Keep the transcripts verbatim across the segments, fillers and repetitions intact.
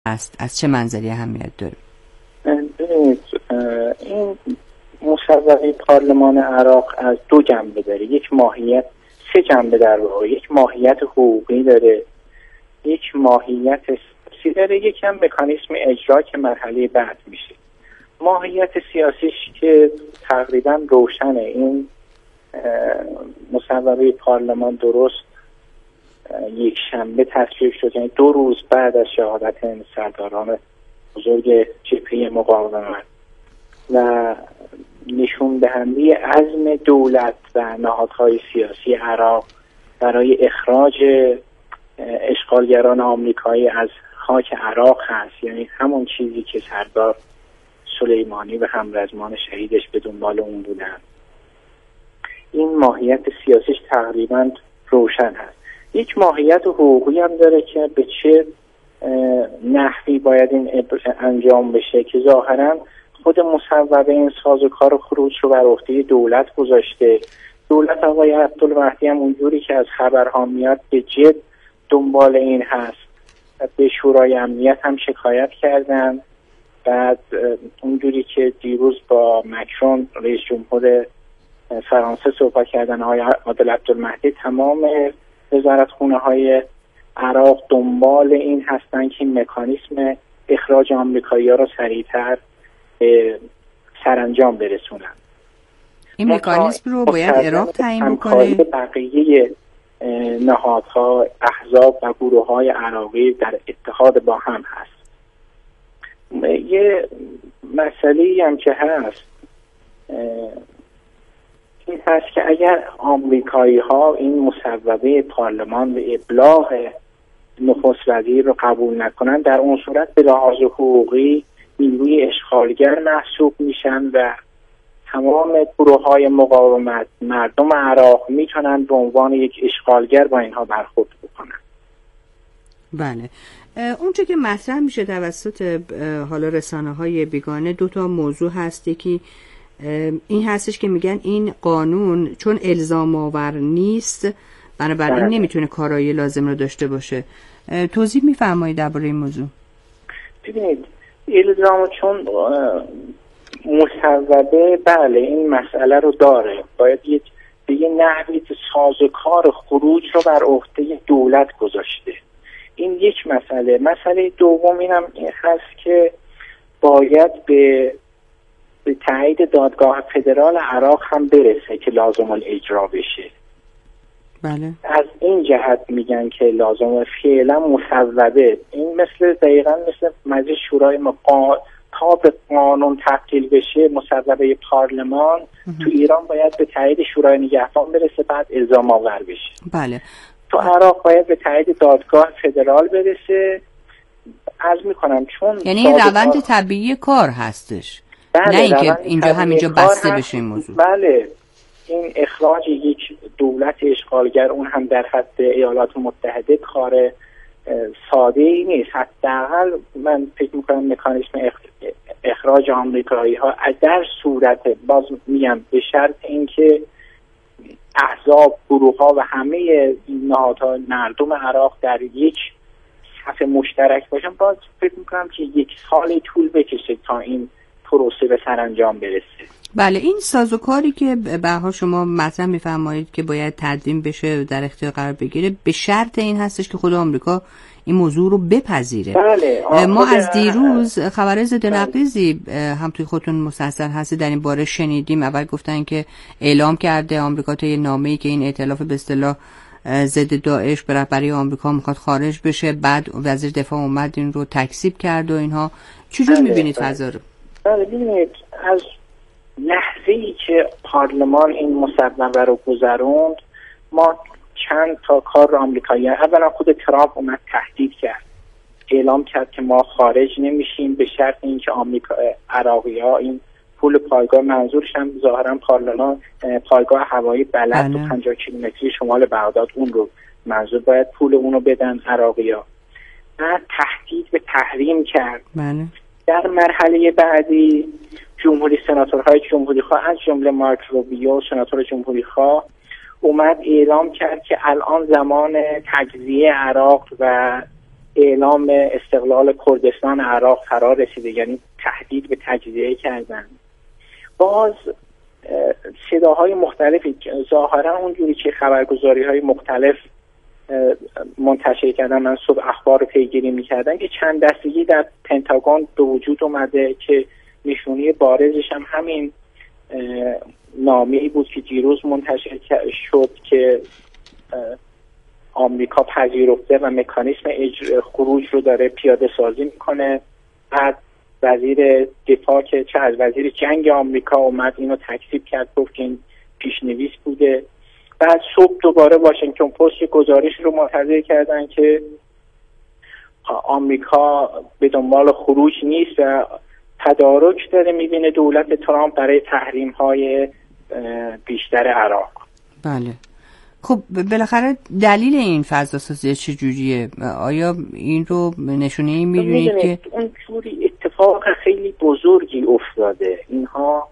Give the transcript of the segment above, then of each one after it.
است؟ از چه منظری اهمیت داره؟ ببینید این مصوبه پارلمان عراق از دو جنبه داره، یک ماهیت، سه جنبه در واقع، یک ماهیت حقوقی داره، یک ماهیت سیاسی داره، یک هم مکانیسم اجرا که مرحله بعد میشه. ماهیت سیاسیش که تقریبا روشنه، این مصوبه پارلمان درست یک شنبه تصویب شد، یعنی دو روز بعد از شهادت سرداران بزرگ جبهه مقاومت و نشون دهنده عزم دولت و نهادهای سیاسی عراق برای اخراج اشغالگران آمریکایی از خاک عراق هست، یعنی همون چیزی که سردار سلیمانی و همرزمان شهیدش به دنبال اون بودن. این ماهیت سیاسیش تقریبا روشن هست. یک ماهیت حقوقی هم داره که به چه نحوی باید این انجام بشه که ظاهرا خود مصوبه این سازوکار خروج رو بر عهده دولت گذاشته. دولت آقای عبدالمهدی هم اونجوری که از خبرها میاد به جد دنبال این هست، به شورای امنیت هم شکایت کردن. بعد اونجوری که دیروز با مکرون رئیس جمهور فرانسه صحبت کردن آقای عادل عبدالمهدی، تمام وزارتخونه های عراق دنبال این هستن که مکانیسم اخراج آمریکایی‌ها رو سریعتر سرانجام برسونن. این مکانیسم رو باید عراق تعیین بکنه. بقیه نهادها، احزاب و گروه‌های عراقی در اتحاد با هم هست. یه مسئله‌ای هم که هست این هست که اگر آمریکایی‌ها این مصوبه پارلمان به ابلاغ نخست وزیر رو قبول نکنن، در اون صورت به لحاظ حقوقی نیروی اشغالگر محسوب میشن و تمام گروه‌های مقاومت، مردم عراق میتونن به عنوان یک اشغالگر با اینها برخورد بکنن. بله. اونچه که مطرح میشه توسط حالا رسانه‌های بیگانه دو تا موضوع هست. یکی این هستش که میگن این قانون چون الزام آور نیست بنابراین نمیتونه کارایی لازم رو داشته باشه. توضیح میفرمایید درباره این موضوع؟ ببینید الزام چون مصوبه بله این مسئله رو داره، باید یه به یه نحوی سازوکار خروج رو بر عهده دولت گذاشته. این یک مسئله. مسئله دوم اینم هست که باید به به تایید دادگاه فدرال عراق هم برسه که لازم الاجرا بشه. بله. از این جهت میگن که لازم فعلا مصوبه، این مثل دقیقا مثل مجلس شورای مقا... تا به قانون تبدیل بشه مصوبه پارلمان تو ایران باید به تایید شورای نگهبان برسه، بعد الزام آور بشه. بله. تو عراق باید به تایید دادگاه فدرال برسه. عرض میکنم چون یعنی این روند طبیعی کار هستش. بله، نه اینکه اینجا همینجا بسته بشه این موضوع. بله، این اخراج یک دولت اشغالگر اون هم در حد ایالات متحده کار ساده ای نیست. حداقل من فکر میکنم مکانیسم اخراج آمریکایی ها در صورت، باز میگم به شرط اینکه احزاب، گروه ها و همه نهادها مردم عراق در یک صف مشترک باشن، باز فکر میکنم که یک سال طول بکشه تا این پروسه به سرانجام برسه. بله، این سازوکاری که به هر حال شما مطرح میفرمایید که باید تدوین بشه در اختیار قرار بگیره، به شرط این هستش که خود آمریکا این موضوع رو بپذیره. بله، ما از دیروز خبر ضد نقیضی هم توی خودتون مسلسل هست در این باره شنیدیم. اول گفتن که اعلام کرده آمریکا تا یه نامه‌ای که این ائتلاف به اصطلاح ضد داعش به رهبری آمریکا میخواد خارج بشه، بعد وزیر دفاع اومد این رو تکذیب کرد و اینها. چجور بله، میبینید فضا رو؟ بله ببینید، از لحظه‌ای که پارلمان این مصوبه رو گذروند ما چند تا کار آمریکایی، اولا خود ترامپ اومد تهدید کرد، اعلام کرد که ما خارج نمیشیم به شرط اینکه آمریکا عراقی‌ها این پول پایگاه، منظورش هم ظاهرا پارلمان پایگاه هوایی بلد و پنجاه کیلومتری شمال بغداد، اون رو منظور، باید پول اونو بدن عراقی‌ها. بعد تهدید به تحریم کرد. بله. در مرحله بعدی جمهوری سناتورهای جمهوری خواه از جمله مارک روبیو سناتور جمهوری خواه اومد اعلام کرد که الان زمان تجزیه عراق و اعلام استقلال کردستان عراق فرا رسیده، یعنی تهدید به تجزیه کردن. باز صداهای مختلفی ظاهرا اونجوری که خبرگزاری های مختلف منتشر کردن، من صبح اخبار رو پیگیری میکردن که چند دستگی در پنتاگون به وجود اومده که نشونی بارزش هم همین نامه‌ای بود که دیروز منتشر شد که آمریکا پذیرفته و مکانیسم خروج رو داره پیاده سازی میکنه. بعد وزیر دفاع که چه از وزیر جنگ آمریکا اومد اینو تکذیب کرد، گفت که این پیشنویس بوده. بعد صبح دوباره واشنگتن پست گزارش رو منتشر کردن که آمریکا به دنبال خروج نیست و تدارک داره میبینه دولت ترامپ برای تحریم های بیشتر عراق. بله. خب بالاخره دلیل این فضا سازی چجوریه؟ آیا این رو نشونه ای می‌بینید که اون جوری اتفاق خیلی بزرگی افتاده؟ اینها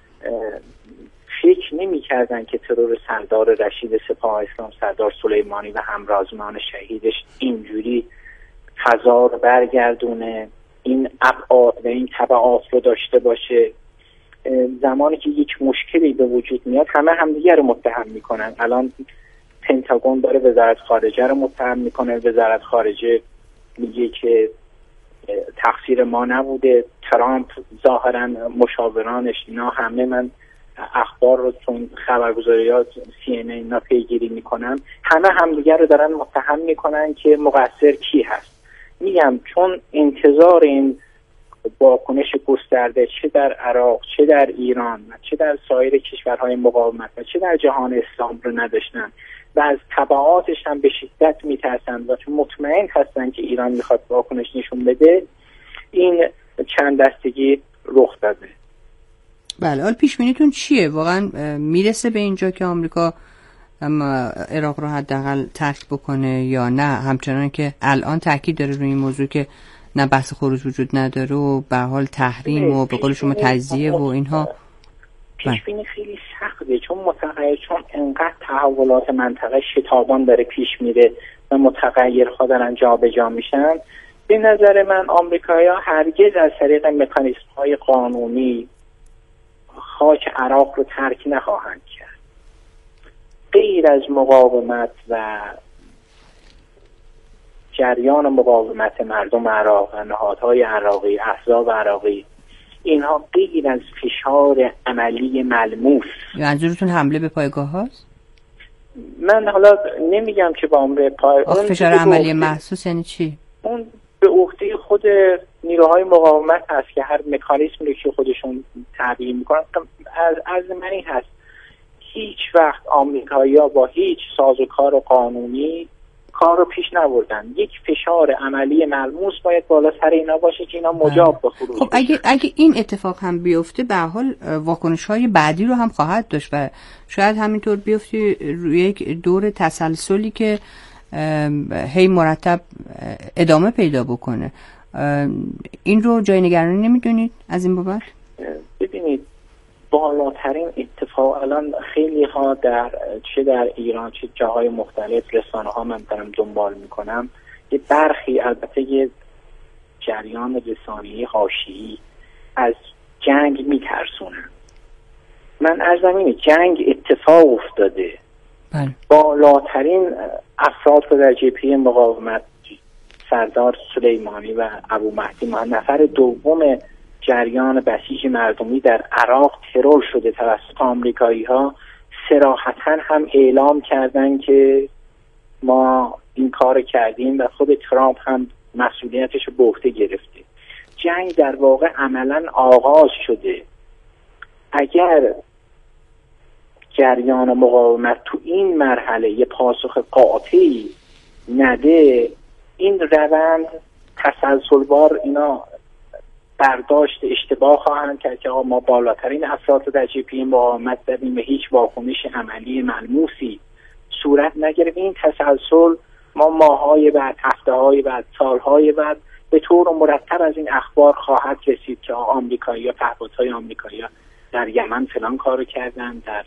فکر نمی‌کردن که ترور سردار رشید سپاه اسلام، سردار سلیمانی و همرازمان شهیدش اینجوری فضا رو برگردونه، این ابعاد و این تبعات رو داشته باشه. زمانی که یک مشکلی به وجود میاد همه همدیگه رو متهم میکنن. الان پنتاگون داره وزارت خارجه رو متهم میکنه، وزارت خارجه میگه که تقصیر ما نبوده، ترامپ ظاهرا مشاورانش اینا همه، من اخبار رو چون خبرگزاریات سی ان اینا پیگیری میکنن، همه همدیگه رو دارن متهم میکنن که مقصر کی هست. میگم چون انتظار این واکنش گسترده چه در عراق چه در ایران و چه در سایر کشورهای مقاومت و چه در جهان اسلام رو نداشتن و از تبعاتش هم به شدت میترسن و چون مطمئن هستن که ایران میخواد واکنش نشون بده، این چند دستگی رخ داده. بله، حال پیش بینیتون چیه؟ واقعا میرسه به اینجا که آمریکا اما عراق رو حداقل ترک بکنه یا نه همچنان که الان تاکید داره روی این موضوع که نه بحث خروج وجود نداره و به حال تحریم و به قول شما تجزیه و اینها؟ پیش بینی خیلی سخته چون متغیر چون انقدر تحولات منطقه شتابان داره پیش میره و متغیرها دارن جابجا میشن. به نظر من آمریکایی‌ها هرگز از طریق مکانیزم‌های قانونی خاک عراق رو ترک نخواهند کرد. غیر از مقاومت و جریان مقاومت مردم عراق و نهادهای عراقی، احزاب عراقی، اینها غیر از فشار عملی ملموس. منظورتون حمله به پایگاه هاست؟ من حالا نمیگم که با عمره پای اون فشار عملی محسوس یعنی چی؟ اون به عهده خود نیروهای مقاومت هست که هر مکانیزمی که خودشون تعیین میکنن. از از من این هست هیچ وقت آمریکایی‌ها با هیچ سازوکار قانونی کار رو پیش نبردن. یک فشار عملی ملموس باید بالا سر اینا باشه که اینا مجاب به خروج. خب اگه اگه این اتفاق هم بیفته به حال واکنش‌های بعدی رو هم خواهد داشت و شاید همینطور بیفته روی یک دور تسلسلی که هی مرتب ادامه پیدا بکنه. این رو جای نگرانی نمیدونید از این بابت؟ ببینید بالاترین اتفاق الان خیلی ها در چه در ایران چه جاهای مختلف رسانه ها من دارم دنبال میکنم یه برخی البته یه جریان رسانه‌ای حاشیه‌ای از جنگ میترسونن. من عرضم اینه جنگ اتفاق افتاده. بله. بالاترین افراد رو در جبهه مقاومت سردار سلیمانی و ابو مهدی نفر دوم جریان بسیج مردمی در عراق ترور شده توسط آمریکایی ها، صراحتاً هم اعلام کردن که ما این کار کردیم و خود ترامپ هم مسئولیتش رو به عهده گرفته. جنگ در واقع عملاً آغاز شده. اگر جریان مقاومت تو این مرحله یه پاسخ قاطعی نده، این روند تسلسلوار اینا برداشت اشتباه خواهند کرد که آقا ما بالاترین افراد رو در جبهه مقاومت دادیم و هیچ واکنش عملی ملموسی صورت نگرفت. این تسلسل ما ماهای بعد، هفته‌های بعد، سالهای بعد به طور مرتب از این اخبار خواهد رسید که آمریکایی‌ها، پهپادهای آمریکایی‌ها در یمن فلان کارو کردن، در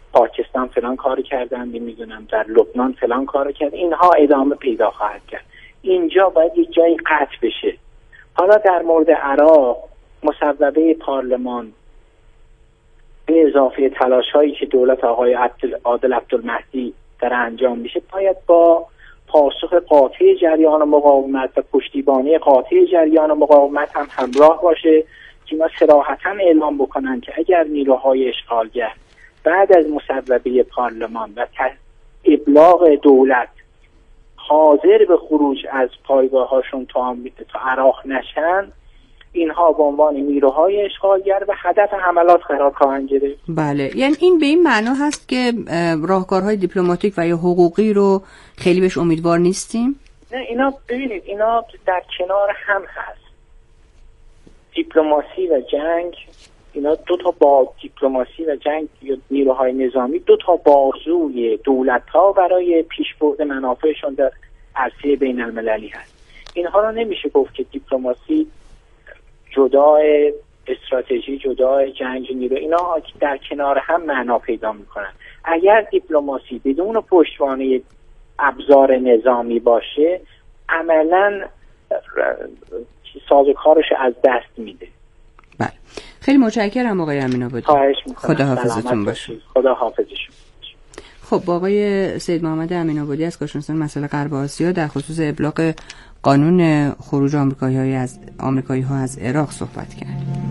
پاکستان فلان کارو کردن، نمیدونم در لبنان فلان کارو کردن. اینها ادامه پیدا خواهد کرد. اینجا باید یک جایی قطع بشه. حالا در مورد عراق مصوبه پارلمان به اضافه تلاش هایی که دولت آقای عادل عبدالمهدی در انجام میشه باید با پاسخ قاطع جریان مقاومت و پشتیبانی قاطع جریان مقاومت هم همراه باشه که ما صراحتاً اعلام بکنن که اگر نیروهای اشغالگر بعد از مصوبه پارلمان و ابلاغ دولت حاضر به خروج از پایگاه‌هاشون تا تا عراق نشن، اینها به عنوان نیروهای اشغالگر و هدف حملات قرار خواهند گرفت. بله، یعنی این به این معنا هست که راهکارهای دیپلماتیک و یا حقوقی رو خیلی بهش امیدوار نیستیم؟ نه، اینا ببینید اینا در کنار هم هست. دیپلماسی و جنگ، اینا دو تا با دیپلماسی و جنگ یا نیروهای نظامی دو تا بازوی دولت‌ها برای پیشبرد منافعشون در عرصه بین المللی هست. اینها رو نمیشه گفت که دیپلماسی جدای استراتژی، جدای جنگ نیرو، اینا در کنار هم معنا پیدا میکنن. اگر دیپلماسی بدون پشتوانه ابزار نظامی باشه عملاً سازوکارش از دست میده. بله، خیلی متشکرم آقای امین‌آبادی. خواهش میکنم. خدا حافظتون باشه. خدا حافظشون. خب با آقای سید محمد امین‌آبادی از کارشناسان مسائل غرب آسیا در خصوص ابلاغ قانون خروج آمریکایی‌ها از آمریکایی‌ها از عراق صحبت کردیم.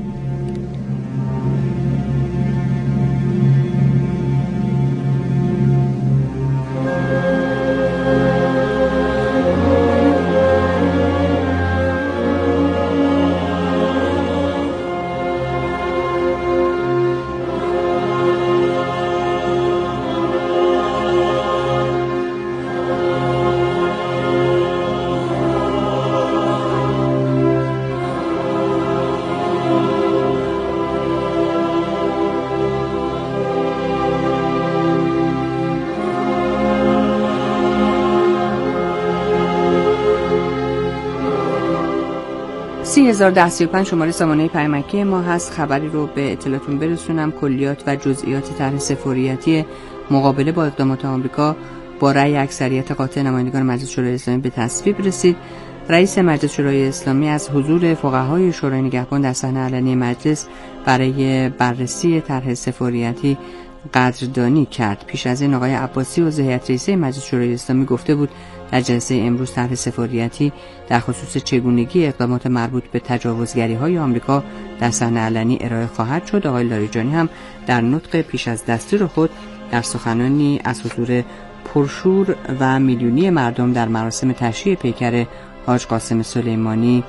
سی هزار ده سی و پنج شماره سامانه پیامکی ما هست. خبری رو به اطلاعتون برسونم. کلیات و جزئیات طرح سفاریتی مقابله با اقدامات آمریکا با رأی اکثریت قاطع نمایندگان مجلس شورای اسلامی به تصویب رسید. رئیس مجلس شورای اسلامی از حضور فقهای شورای نگهبان در صحنه علنی مجلس برای بررسی طرح سفاریتی قدردانی کرد. پیش از این آقای عباسی و هیئت رئیسه مجلس شورای اسلامی گفته بود در جلسه امروز طرح سفاریتی در خصوص چگونگی اقدامات مربوط به تجاوزگری‌های آمریکا در صحنه علنی ارائه خواهد شد. آقای لاریجانی هم در نطق پیش از دستور خود در سخنانی از حضور پرشور و میلیونی مردم در مراسم تشییع پیکر حاج قاسم سلیمانی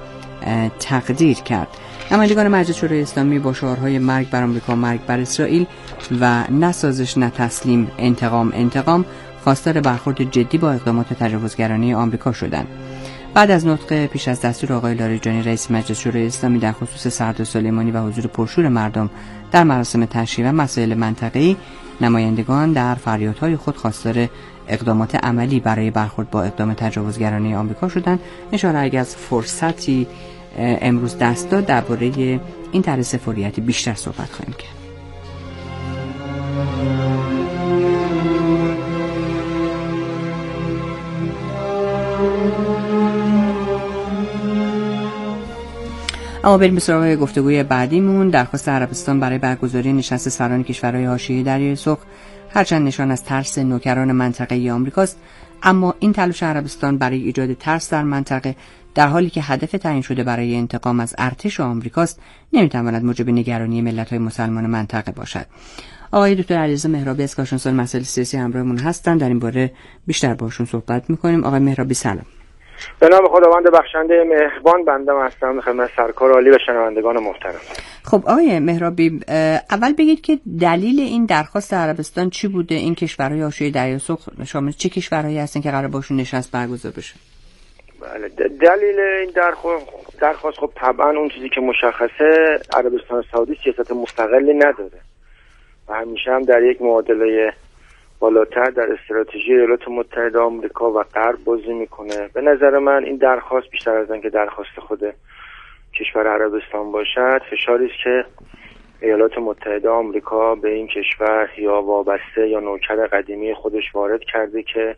تقدیر کرد. نمایندگان مجلس شورای اسلامی با شعارهای مرگ بر آمریکا، مرگ بر اسرائیل و نسازش نه تسلیم، انتقام انتقام خواستار برخورد جدی با اقدامات تجاوزگرانه آمریکا شدند. بعد از نطق پیش از دستور آقای لاریجانی رئیس مجلس شورای اسلامی در خصوص سعد سلیمانی و حضور پرشور مردم در مراسم تشییع و مسائل منطقه‌ای، نمایندگان در فریادهای خود خواستار اقدامات عملی برای برخورد با اقدام تجاوزگرانه آمریکا شدند. ان شاءالله اگر از فرصتی امروز دست داد درباره این طرح سفاریتی بیشتر صحبت خواهیم کرد. اما بریم به سراغ گفتگوی بعدیمون. درخواست عربستان برای برگزاری نشست سران کشورهای حاشیه دریای سرخ هرچند نشان از ترس نوکران منطقه‌ای آمریکاست، اما این تلاش عربستان برای ایجاد ترس در منطقه در حالی که هدف تعیین شده برای انتقام از ارتش آمریکاست نمیتواند موجب نگرانی ملت‌های مسلمان منطقه باشد. آقای دکتر علیرضا مهرابی از کارشناسان مسائل سیاسی همراهمون هستند. در این باره بیشتر باشون صحبت می‌کنیم. آقای مهرابی سلام. به نام خداوند بخشنده مهربان، بنده هستم خدمت سرکار عالی و شنوندگان محترم. خب آقای مهرابی، اول بگید که دلیل این درخواست عربستان چی بوده؟ این کشورهای حاشیه دریای سرخ شامل چه کشورهایی هستن که قرار باشون نشست برگزار بشه؟ بله، دلیل این درخواست درخواست خب طبعا اون چیزی که مشخصه، عربستان سعودی سیاست مستقلی نداره و همیشه هم در یک معادله بالاتر در استراتژی ایالات متحده آمریکا و غرب بازی میکنه. به نظر من این درخواست بیشتر از اینکه درخواست خود کشور عربستان باشد، فشاری است که ایالات متحده آمریکا به این کشور یا وابسته یا نوکر قدیمی خودش وارد کرده که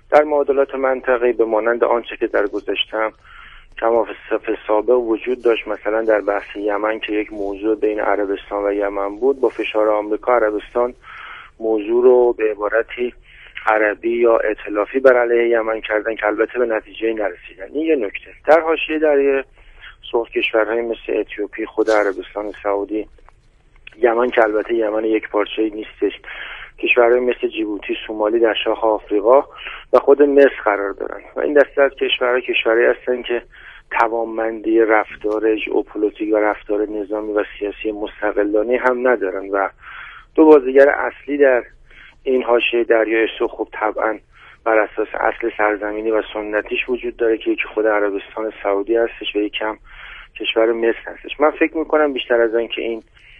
در معادلات منطقه‌ای به مانند آنچه که در گذشتم کما فی سابق وجود داشت، مثلا در بحث یمن که یک موضوع بین عربستان و یمن بود، با فشار آمریکا عربستان موضوع رو به عبارتی عربی یا ائتلافی بر علیه یمن کردن که البته به نتیجه نرسیدن. این یه نکته. در حاشیه دریای سرخ کشورهای مثل اتیوپی، خود عربستان سعودی، یمن که البته یمن یک پارچه‌ای نیستش، کشورهای مثل جیبوتی، سومالی در شاخ آفریقا و خود مصر قرار دارن و این دسته از کشورها کشورهایی هستن که توانمندی رفتار ژئوپلیتیک و رفتار نظامی و سیاسی مستقلانه هم ندارن و دو بازیگر اصلی در این حاشیه دریای سرخ خب طبعا بر اساس اصل سرزمینی و سنتیش وجود داره که یکی خود عربستان سعودی هستش و یکم کشور مصر هستش. من فکر میکنم بیشتر از آن که این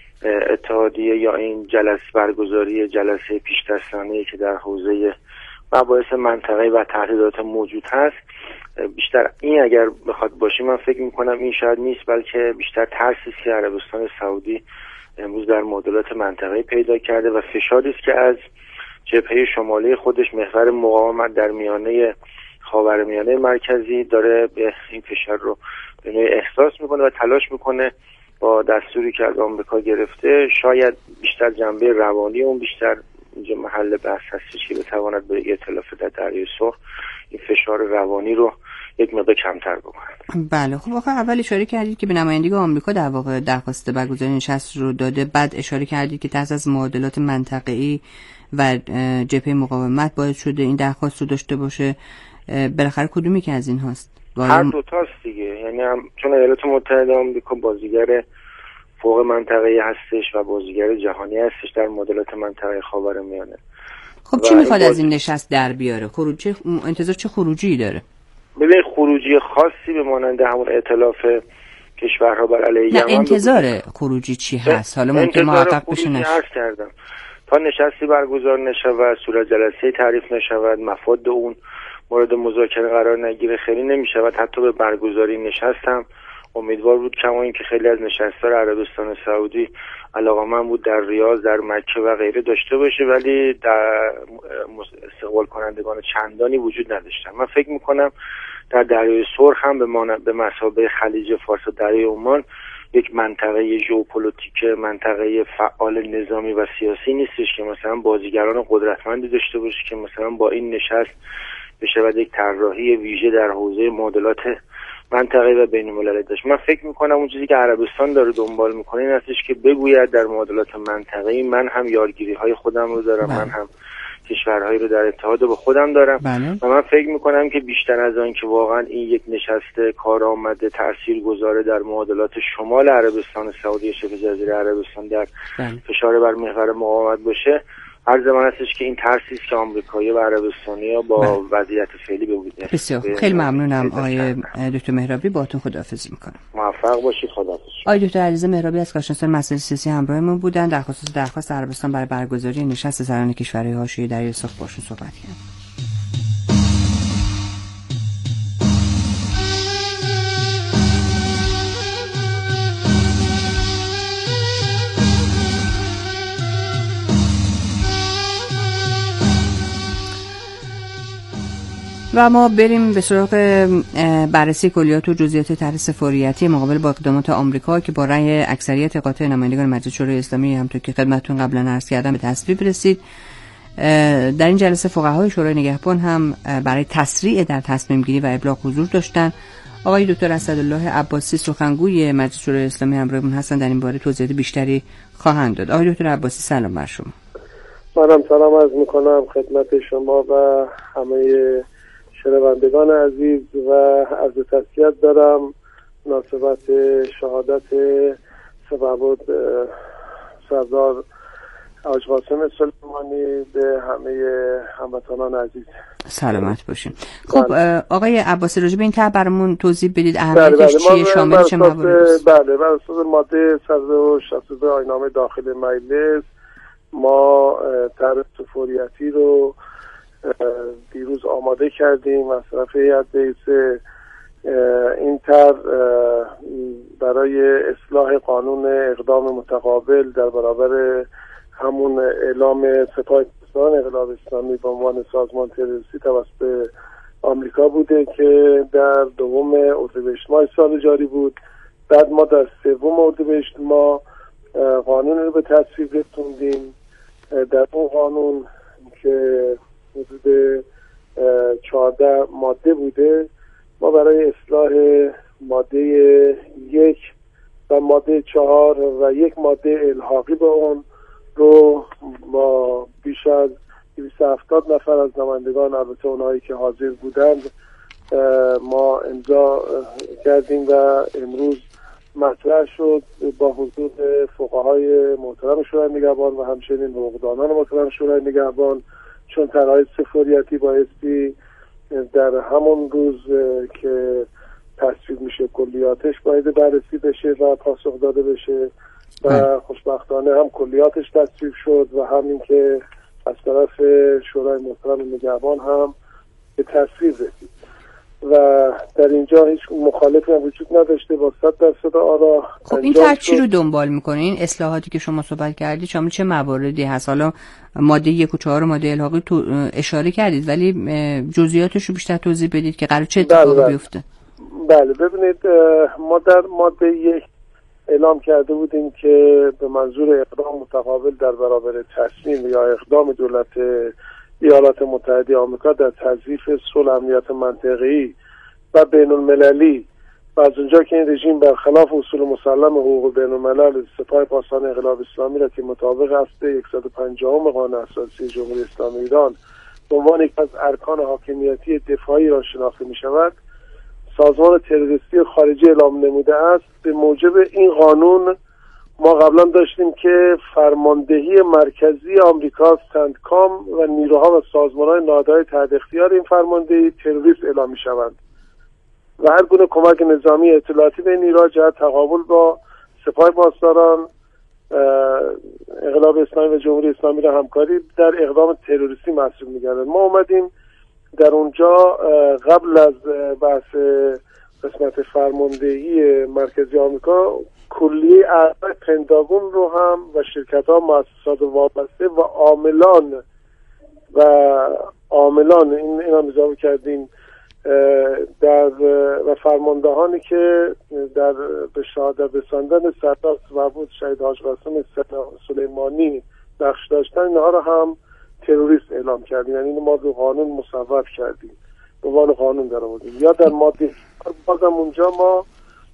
اتحادیه یا این جلسه برگزاری جلسه پیش‌دستانه‌ای که در حوزه مباحث منطقه‌ای و تهدیدات موجود هست، بیشتر این اگر بخواد باشه، من فکر میکنم این شاید نیست، بلکه بیشتر ترسی است که عربستان سعودی امروز در معادلات منطقه‌ای پیدا کرده و فشاری است که از جبهه شمالی خودش محور مقاومت در میانه خاورمیانه مرکزی داره به این فشار رو به نوعی احساس میکنه و تلاش میکنه با دستوری که از آمریکا گرفته، شاید بیشتر جنبه روانی اون بیشتر اینجا محل بحث هستش که بتواند به ائتلاف در دریای سرخ این فشار روانی رو یک مقدار کمتر بکنه. بله خب آخه اول اشاره کردید که به نمایندگی آمریکا در واقع درخواست برگزاری نشست رو داده، بعد اشاره کردید که تحت از معادلات منطقه‌ای و جبهه مقاومت باید شده این درخواست رو داشته باشه. بالاخره کدومی که از این هاست؟ هر دو تاست دیگه، یعنی هم چون ایالات متحده آمریکا بازیگر فوق منطقه‌ای هستش و بازیگر جهانی هستش در معادلات منطقه خاورمیانه. خب چی میخواد از این نشست در بیاره؟ خروجی انتظار چه خروجی داره؟ ببین خروجی خاصی به مانند همون ائتلاف کشورها بر علیه یمن. نه انتظار خروجی چی هست؟ حالا ممکن محقق بشه نشه. کردم تا نشستی برگزار نشود، صورت جلسه تعریف نشود، مفاد اون مورد مذاکره قرار نگیره، خیلی نمیشود حتی به برگزاری نشست هم امیدوار بود، کما اینکه خیلی از نشست‌ها عربستان سعودی علاقه‌مند بود در ریاض، در مکه و غیره داشته باشه، ولی در استقبال کنندگان چندانی وجود نداشتن. من فکر میکنم در دریای سرخ هم به مانند به مثابه خلیج فارس و دریای عمان یک منطقه ژئوپلیتیک، منطقه فعال نظامی و سیاسی نیستش که مثلا بازیگران قدرتمندی داشته باشه که مثلا با این نشست بشه یک طراحی ویژه در حوزه معادلات منطقه‌ای و بین‌المللی داشت. من فکر میکنم اون چیزی که عربستان داره دنبال میکنه این هستش که بگوید در معادلات منطقه‌ای من هم یارگیری‌های خودم رو دارم، بله. من هم کشورهایی رو در اتحاد با خودم دارم، بله. و من فکر میکنم که بیشتر از آن که واقعا این یک نشست کارآمد تاثیرگذار در معادلات شمال عربستان سعودی شبه جزیره عربستان در بله. فشار بر محور مقاومت باشه، عرض من هستش که این ترسی است که آمریکایی و عربستانی‌ها با بله. وضعیت فعلی ببینید. بسیار خیلی ممنونم آقای دکتر مهرابی، باهاتون خداحافظی میکنم. موفق باشید. خداحافظ. آقای دکتر علیرضا مهرابی از کارشناسان مسائل سیاسی همراهمون بودن در خصوص درخواست عربستان برای برگزاری نشست سران کشورهای حاشیه دریای سرخ باشون صحبت کردیم. و ما بریم به سراغ بررسی کلیات و جزئیات طرح سفاریتی مقابل با اقدامات آمریکا که با رأی اکثریت قاطع نمایندگان مجلس شورای اسلامی همونطور که خدمتتون قبلا عرض کردم به تصویب رسید. در این جلسه فقهای شورای نگهبان هم برای تسریع در تصمیم گیری و ابلاغ حضور داشتن. آقای دکتر اسدالله عباسی سخنگوی مجلس شورای اسلامی همراهمون هستن، در این باره توضیحات بیشتری خواهند داد. آقای دکتر عباسی سلام بر شما. منم سلام عرض میکنم خدمت شما و همه شنوندگان عزیز و عرض تسلیت دارم مناسبت شهادت سپهبد سردار حاج قاسم سلیمانی به همه هموطنان عزیز. سلامت باشین. خب آقای عباسی راجع به این طرح برامون توضیح بدید، اهمیتش چیه، شامل چه مواردی است؟ بله، بر اساس ماده صد و شصت و دو آیین داخل مجلس ما طرح سفاریتی رو دیروز آماده کردیم از طرف هیئت رئیسه. این طرح برای اصلاح قانون اقدام متقابل در برابر همون اعلام سپاه افغانستان انقلاب اسلامی به عنوان سازمان تروریستی توسط آمریکا بوده که در دوم اردیبهشت ماه سال جاری بود. بعد ما در سوم اردیبهشت ما قانون رو به تصویب رسوندیم. در اون قانون که حدود چهارده ماده بوده، ما برای اصلاح ماده یک و ماده چهار و یک ماده الحاقی به اون رو با بیش از دویست و هفتاد نفر از نمایندگان، البته اونهایی که حاضر بودند، ما امضا کردیم و امروز مطرح شد با حضور فقهای محترم شورای نگهبان و همچنین حقوقدانان محترم شورای نگهبان، چون طرحهای سفاریتی بایستی در همون روز که تصویب میشه کلیاتش باید بررسی بشه و پاسخ داده بشه و خوشبختانه هم کلیاتش تصویب شد و همین که از طرف شورای محترم نگهبان هم به تصویب رسید و در اینجا هیچ مخالفی هم وجود نداشته، با صد درصد آرا. خب این طرح چی رو دنبال میکنه؟ این اصلاحاتی که شما صحبت کردید شامل چه مواردی هست؟ حالا ماده یک و چهار و ماده الحاقی تو اشاره کردید، ولی جزئیاتش رو بیشتر توضیح بدید که قرار چه اتفاقی بله بیفته. بله ببینید، ما در ماده یک اعلام کرده بودیم که به منظور اقدام متقابل در برابر تصمیم یا اقدام دولت ایالات متحده آمریکا در تضعیف صلح امنیت منطقه‌ای و بین المللی و از اونجا که این رژیم برخلاف اصول مسلم حقوق بین الملل سپاه پاسداران انقلاب اسلامی را که مطابق اصل صد و پنجاه قانون اساسی جمهوری اسلامی ایران به عنوان یک از ارکان حاکمیتی دفاعی را شناخته می شود، سازمان تروریستی خارجی اعلام نموده است. به موجب این قانون ما قبلا داشتیم که فرماندهی مرکزی آمریکا سنتکام و نیروها و سازمان‌های نهادهای تحت اختیار این فرماندهی تروریست اعلام می‌شوند و هر گونه کمک نظامی اطلاعاتی به نیروها جهت تقابل با سپاه پاسداران انقلاب اسلامی و جمهوری اسلامی را همکاری در اقدام تروریستی محسوب می‌گردد. ما اومدیم در اونجا قبل از بحث قسمت فرماندهی مرکزی آمریکا کلیه اعضای پنتاگون رو هم و شرکت‌ها، مؤسسات وابسته و عاملان و عاملان این اینا اضافه کردیم در و فرماندهانی که در به شهادت رساندن سردار سپهبد شهید حاج قاسم سلیمانی نقش داشتن، اینها رو هم تروریست اعلام کردیم. یعنی ما رو قانون مصوب کردیم، به عنوان قانون در آوردیم. یا در ماده بازم اونجا ما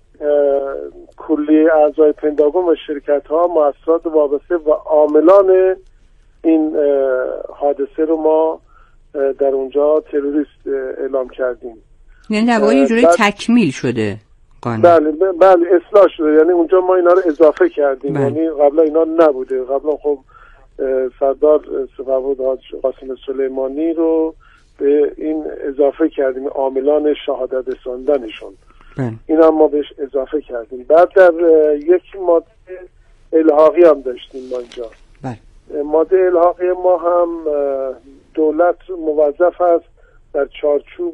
کلی اعضای پنتاگون و شرکت ها، مؤسسات وابسته و عاملان این حادثه رو ما در اونجا تروریست اعلام کردیم. یعنی در واقع اینجوری تکمیل شده قانون. بله بله اصلاح شده، یعنی اونجا ما اینا رو اضافه کردیم. بله. یعنی قبلا اینا نبوده. قبلا خب سردار سپهبد حاج قاسم سلیمانی رو به این اضافه کردیم، عاملان شهادت رساندنشون. بله. این هم ما بهش اضافه کردیم. بعد در یک ماده الحاقی هم داشتیم ما اینجا. بله. ماده الحاقی ما هم دولت موظف است در چارچوب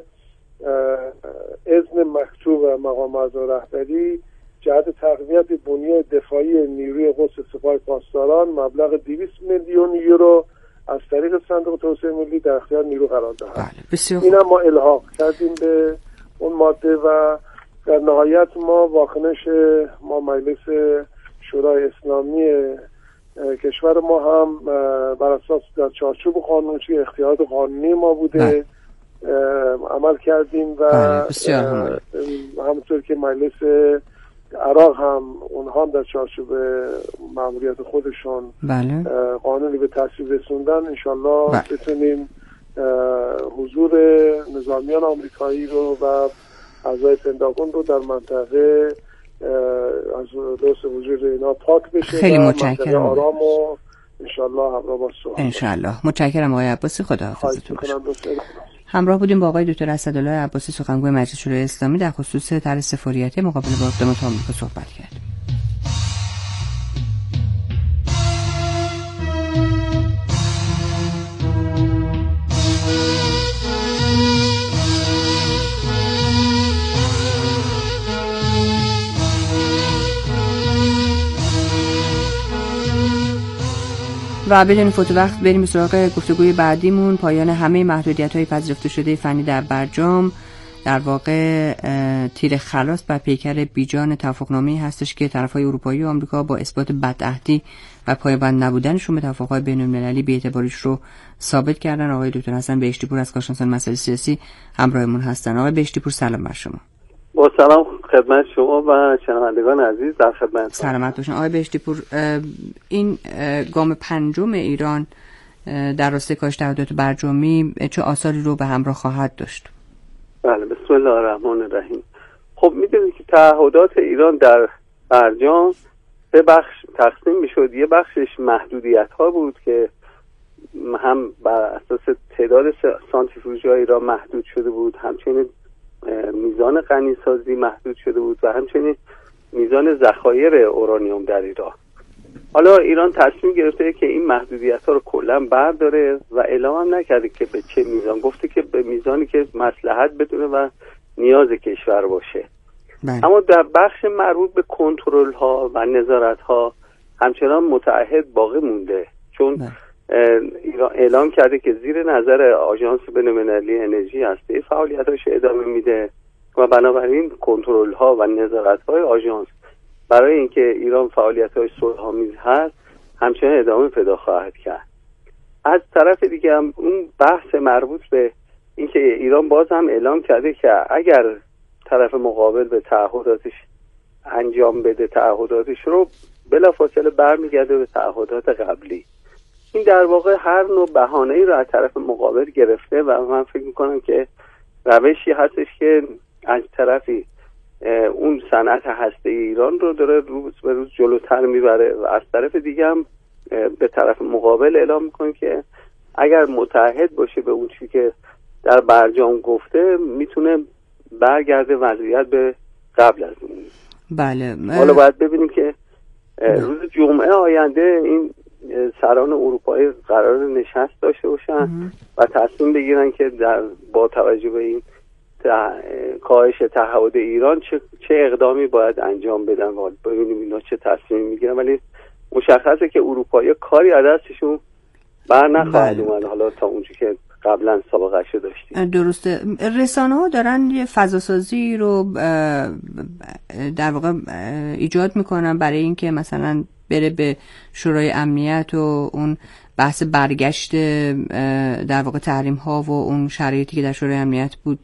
اذن مکتوب مقام اعضا رهبری جهت تقویت بنیه دفاعی نیروی قدس سپاه پاسداران مبلغ دویست میلیون یورو از طریق صندوق توسعه ملی در اختیار نیرو قرار دهد. بله. این هم ما الحاق کردیم به اون ماده و در نهایت ما واکنش ما مجلس شورای اسلامی کشور ما هم بر اساس در چارچوب قانونی اختیارات قانونی ما بوده. بله. عمل کردیم و همونطور که مجلس عراق هم اونها هم در چارچوب مأموریت خودشون بله. قانونی به تصویب رسوندن، انشالله بله. بتونیم حضور نظامیان آمریکایی رو و اعضای پنتاگون رو در منطقه از لوس وجود اینا پاک بشه. خیلی متشکرم. آرام و انشالله همراه با صحبت. انشالله. متشکرم آقای عباسی، خداحافظتون باشه. همراه بودیم با آقای دکتر اسدالله عباسی، سخنگوی مجلس شورای اسلامی، در خصوص طرح سفاریتی مقابل با اقدامات آمریکا صحبت کردیم. و بدون فوت وقت بریم به سراغ گفتگوی بعدیمون. پایان همه محدودیت‌های پذیرفته شده فنی در برجام در واقع تیر خلاص بر پیکر بیجان توافقنامه‌ای هستش که طرف‌های اروپایی و آمریکا با اثبات بدعهدی و پایبند نبودنشون به توافق‌های بین‌المللی بی‌اعتباریش رو ثابت کردن. آقای دکتر حسن بهشتی پور از کارشناسان مسائل سیاسی همراهمون هستن. آقای بهشتی پور سلام بر شما. با سلام خدمت شما و شنوندگان عزیز در خدمتتون. سلامت باشین. آقای بهشتی پور، این گام پنجم ایران در راستای کاهش تعهدات برجامی چه آثاری رو به همراه خواهد داشت؟ بله، بسم الله الرحمن الرحیم. خب میدونید که تعهدات ایران در برجام به بخش تقسیم میشد. یه بخشش محدودیت ها بود که هم بر اساس تعداد سانتریفیوژهای ایران محدود شده بود، همچنین میزان غنیسازی محدود شده بود و همچنین میزان ذخایر اورانیوم در ایران. حالا ایران تصمیم گرفته که این محدودیت ها رو کلا برداره و اعلام هم نکرده که به چه میزان، گفته که به میزانی که مصلحت بدونه و نیاز کشور باشه. بله. اما در بخش مربوط به کنترل ها و نظارت ها همچنان متعهد باقی مونده، چون بله. ایران اعلام کرده که زیر نظر آژانس بین‌المللی انرژی هسته فعالیتاش ادامه میده و بنابراین کنترل ها و نظارت های آژانس برای اینکه ایران فعالیت‌های صلح‌آمیز هست همچنان ادامه پیدا خواهد کرد. از طرف دیگه هم اون بحث مربوط به اینکه ایران باز هم اعلام کرده که اگر طرف مقابل به تعهداتش انجام بده، تعهداتش رو بلافاصله برمیگرده به تعهدات قبلی. این در واقع هر نوع بهانه‌ای رو از طرف مقابل گرفته و من فکر می‌کنم که روشی هستش که از طرفی اون صنعت هسته ایران رو داره روز به روز جلوتر میبره و از طرف دیگه هم به طرف مقابل اعلام میکنه که اگر متعهد باشه به اون چیزی که در برجام گفته میتونه برگرده وضعیت به قبل از اون. بله. حالا باید ببینیم که روز جمعه آینده این سران اروپایی قرار نشست داشته باشن و تصمیم بگیرن که در با توجه به این کاهش تعهد ایران چه چه اقدامی باید انجام بدن و ببینیم اینا چه تصمیمی میگیرن. ولی مشخصه که اروپایی کاری از دستشون بر نخواهد اومد حالا تا اونجایی که قبلا سابقه‌اش داشتیم. درسته. رسانه ها دارن یه فضاسازی رو در واقع ایجاد میکنن برای اینکه مثلا بره به شورای امنیت و اون بحث برگشت در واقع تحریم ها و اون شرایطی که در شورای امنیت بود.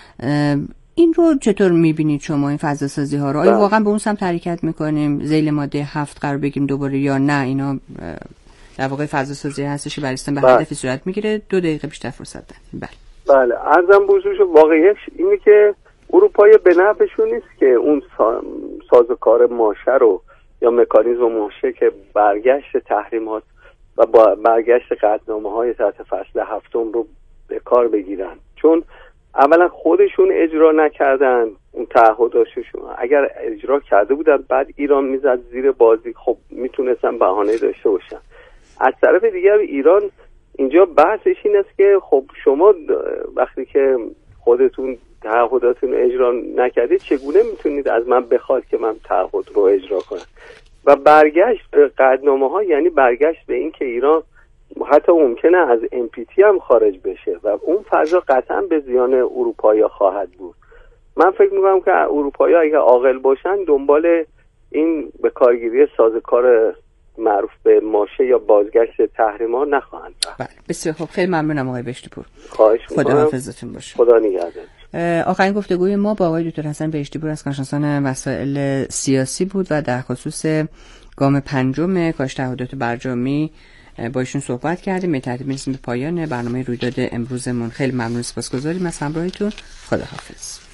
این رو چطور میبینید شما این فضا سازی ها رو؟ آیا واقعا به اون سمت حرکت میکنیم ذیل ماده هفت قرار بگیریم دوباره یا نه اینا در واقع فضا سازی هستش که برایستان به هدفی صورت میگیره؟ دو دقیقه بیشتر فرصت داریم. بله بله عرضم بزرگش واقعیش اینه که اروپایی به نفعشون نیست که اون سازوکار ماشه رو یا مکانیزم ماشه که برگشت تحریمات و با برگشت قطعنامه های تحت فصل هفتم رو به کار بگیرن، چون اولا خودشون اجرا نکردن اون تعهداتشون. اگر اجرا کرده بودن بعد ایران میزد زیر بازی، خب میتونستن بهانه داشته باشن. از طرف دیگر ایران اینجا بحثش این است که خب شما وقتی که خودتون تعهداتون اجرا نکردید چگونه میتونید از من بخواد که من تعهد رو اجرا کنم؟ و برگشت به قطعنامه ها یعنی برگشت به این که ایران حتی ممکنه از ام پی تی هم خارج بشه و اون فضا قطعا به زیان اروپایی خواهد بود. من فکر میکنم که اروپایی اگه عاقل باشن دنبال این به کارگیری سازوکار معروف به ماشه یا بازگشت تحریما نخواهند رفت. بله بسیار خوب، خیلی ممنونم آقای بهشتی پور. خواهش میکنم. خدا حافظتون باشه. خدا نگهدار. آخرین گفتگوی ما با آقای دکتر حسن بهشتی پور از کارشناسان مسائل سیاسی بود و در خصوص گام پنجم کاهش تعهدات برجامی با ایشون صحبت کردیم. به ترتیب میرسیم به پایان برنامه رویداد امروزمون. خیلی ممنون، سپاسگزاریم از همراهیتون. خداحافظ.